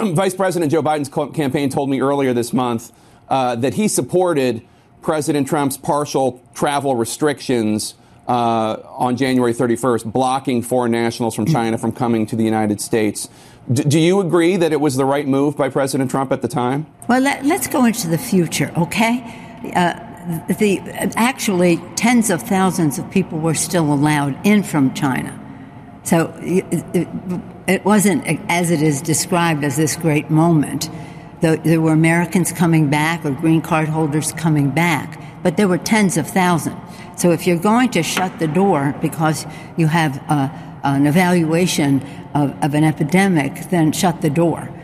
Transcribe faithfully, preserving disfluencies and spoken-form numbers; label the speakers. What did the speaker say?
Speaker 1: Vice President Joe Biden's campaign told me earlier this month uh, that he supported President Trump's partial travel restrictions uh, on January thirty-first, blocking foreign nationals from China from coming to the United States. D- do you agree that it was the right move by President Trump at the time?
Speaker 2: Well, let, let's go into the future, okay? Uh, the actually, tens of thousands of people were still allowed in from China. So it, it, it wasn't as it is described as this great moment. The, there were Americans coming back or green card holders coming back, but there were tens of thousands. So if you're going to shut the door because you have uh, an evaluation of, of an epidemic, then shut the door.